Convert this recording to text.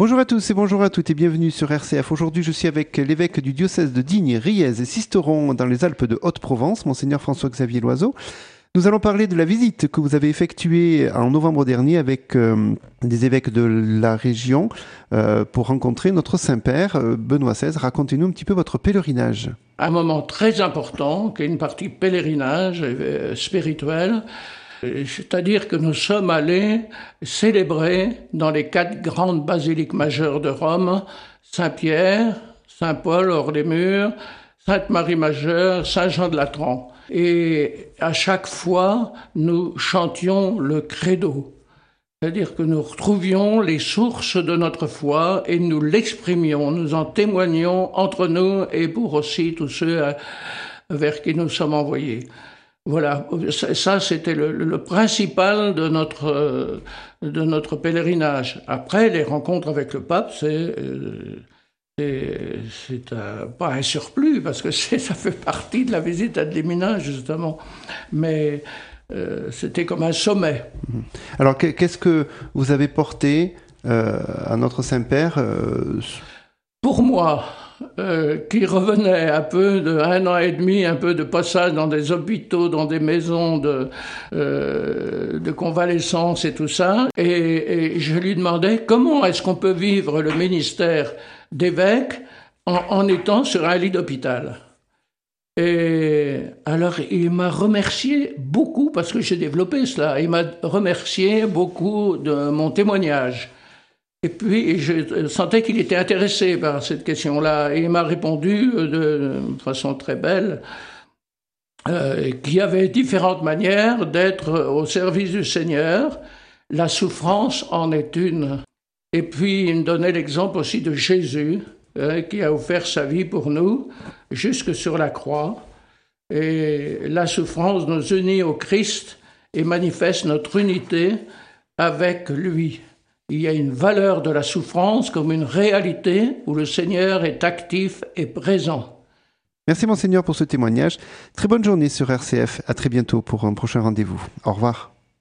Bonjour à tous et bonjour à toutes et bienvenue sur RCF. Aujourd'hui, je suis avec l'évêque du diocèse de Digne, Riez et Sisteron dans les Alpes de Haute-Provence, Monseigneur François-Xavier Loiseau. Nous allons parler de la visite que vous avez effectuée en novembre dernier avec des évêques de la région pour rencontrer notre Saint-Père, Benoît XVI. Racontez-nous un petit peu votre pèlerinage. Un moment très important, qui est une partie pèlerinage spirituel. C'est-à-dire que nous sommes allés célébrer dans les 4 grandes basiliques majeures de Rome, Saint-Pierre, Saint-Paul hors les murs, Sainte-Marie majeure, Saint-Jean de Latran. Et à chaque fois, nous chantions le credo. C'est-à-dire que nous retrouvions les sources de notre foi et nous l'exprimions, nous en témoignions entre nous et pour aussi tous ceux vers qui nous sommes envoyés. Voilà, ça c'était le principal de notre pèlerinage. Après, les rencontres avec le pape, c'est pas un surplus, parce que ça fait partie de la visite ad limina, justement. Mais c'était comme un sommet. Alors, qu'est-ce que vous avez porté à notre Saint-Père Pour moi, qui revenait un peu de 1 an et demi, un peu de passage dans des hôpitaux, dans des maisons de convalescence et tout ça, et je lui demandais comment est-ce qu'on peut vivre le ministère d'évêque en étant sur un lit d'hôpital. Et alors il m'a remercié beaucoup, parce que j'ai développé cela, il m'a remercié beaucoup de mon témoignage. Et puis, je sentais qu'il était intéressé par cette question-là. Et il m'a répondu de façon très belle qu'il y avait différentes manières d'être au service du Seigneur. La souffrance en est une. Et puis, il me donnait l'exemple aussi de Jésus, qui a offert sa vie pour nous, jusque sur la croix. Et la souffrance nous unit au Christ et manifeste notre unité avec lui. Il y a une valeur de la souffrance comme une réalité où le Seigneur est actif et présent. Merci Monseigneur pour ce témoignage. Très bonne journée sur RCF. À très bientôt pour un prochain rendez-vous. Au revoir.